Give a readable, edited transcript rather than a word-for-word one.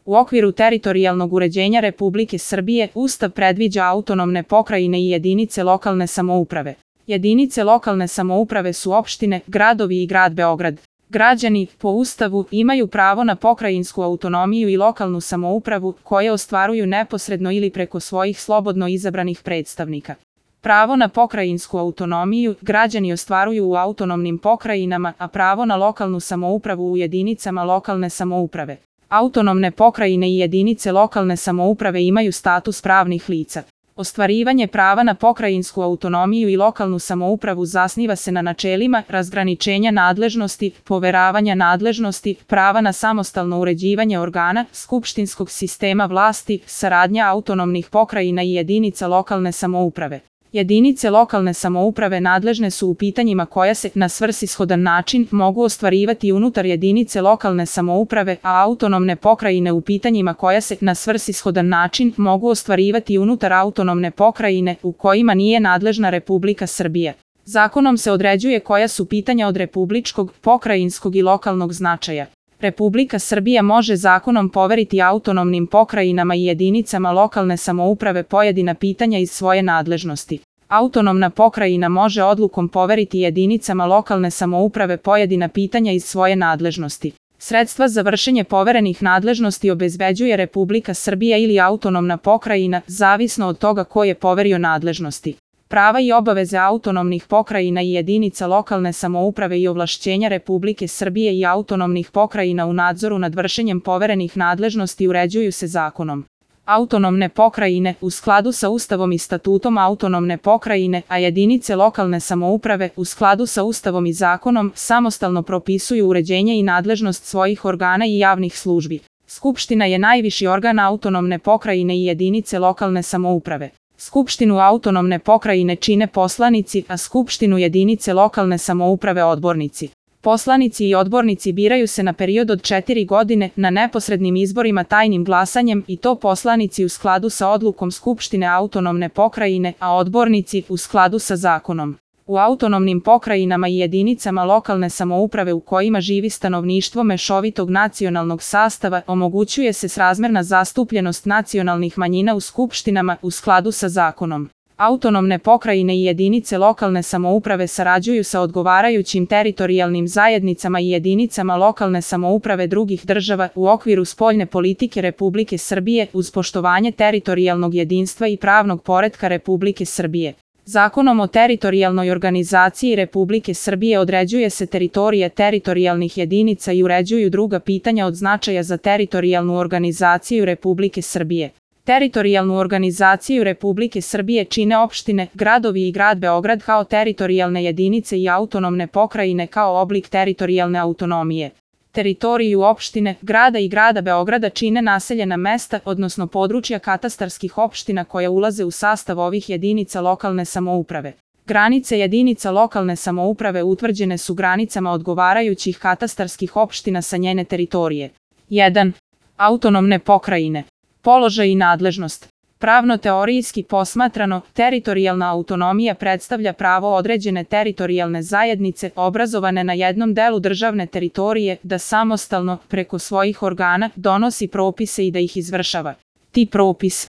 U okviru teritorijalnog uređenja Republike Srbije, Ustav predviđa autonomne pokrajine i jedinice lokalne samouprave. Jedinice lokalne samouprave su opštine, gradovi i grad Beograd. Građani, po Ustavu, imaju pravo na pokrajinsku autonomiju i lokalnu samoupravu, koje ostvaruju neposredno ili preko svojih slobodno izabranih predstavnika. Pravo na pokrajinsku autonomiju građani ostvaruju u autonomnim pokrajinama, a pravo na lokalnu samoupravu u jedinicama lokalne samouprave. Autonomne pokrajine i jedinice lokalne samouprave imaju status pravnih lica. Ostvarivanje prava na pokrajinsku autonomiju i lokalnu samoupravu zasniva se na načelima razgraničenja nadležnosti, poveravanja nadležnosti, prava na samostalno uređivanje organa, skupštinskog sistema vlasti, saradnja autonomnih pokrajina i jedinica lokalne samouprave. Jedinice lokalne samouprave nadležne su u pitanjima koja se na svrsishodan način mogu ostvarivati unutar jedinice lokalne samouprave, a autonomne pokrajine u pitanjima koja se na svrsishodan način mogu ostvarivati unutar autonomne pokrajine u kojima nije nadležna Republika Srbija. Zakonom se određuje koja su pitanja od republičkog, pokrajinskog i lokalnog značaja. Republika Srbija može zakonom poveriti autonomnim pokrajinama i jedinicama lokalne samouprave pojedina pitanja iz svoje nadležnosti. Autonomna pokrajina može odlukom poveriti jedinicama lokalne samouprave pojedina pitanja iz svoje nadležnosti. Sredstva za vršenje poverenih nadležnosti obezbeđuje Republika Srbija ili autonomna pokrajina, zavisno od toga ko je poverio nadležnosti. Prava i obaveze autonomnih pokrajina i jedinica lokalne samouprave i ovlašćenja Republike Srbije i autonomnih pokrajina u nadzoru nad vršenjem poverenih nadležnosti uređuju se zakonom. Autonomne pokrajine, u skladu sa Ustavom i statutom autonomne pokrajine, a jedinice lokalne samouprave, u skladu sa Ustavom i zakonom, samostalno propisuju uređenje i nadležnost svojih organa i javnih službi. Skupština je najviši organ autonomne pokrajine i jedinice lokalne samouprave. Skupštinu autonomne pokrajine čine poslanici, a skupštinu jedinice lokalne samouprave odbornici. Poslanici i odbornici biraju se na period od 4 godine na neposrednim izborima tajnim glasanjem i to poslanici u skladu sa odlukom Skupštine autonomne pokrajine, a odbornici u skladu sa zakonom. U autonomnim pokrajinama i jedinicama lokalne samouprave u kojima živi stanovništvo mešovitog nacionalnog sastava omogućuje se srazmerna zastupljenost nacionalnih manjina u skupštinama u skladu sa zakonom. Autonomne pokrajine i jedinice lokalne samouprave sarađuju sa odgovarajućim teritorijalnim zajednicama i jedinicama lokalne samouprave drugih država u okviru spoljne politike Republike Srbije uz poštovanje teritorijalnog jedinstva i pravnog poretka Republike Srbije. Zakonom o teritorijalnoj organizaciji Republike Srbije određuje se teritorija teritorijalnih jedinica i uređuju druga pitanja od značaja za teritorijalnu organizaciju Republike Srbije. Teritorijalnu organizaciju Republike Srbije čine opštine, gradovi i grad Beograd kao teritorijalne jedinice i autonomne pokrajine kao oblik teritorijalne autonomije. Teritoriju opštine, grada i grada Beograda čine naseljena mesta, odnosno područja katastarskih opština koje ulaze u sastav ovih jedinica lokalne samouprave. Granice jedinica lokalne samouprave utvrđene su granicama odgovarajućih katastarskih opština sa njene teritorije. 1. Autonomne pokrajine. Položaj i nadležnost. Pravno-teorijski posmatrano, teritorijalna autonomija predstavlja pravo određene teritorijalne zajednice obrazovane na jednom delu državne teritorije da samostalno, preko svojih organa, donosi propise i da ih izvršava. Ti propis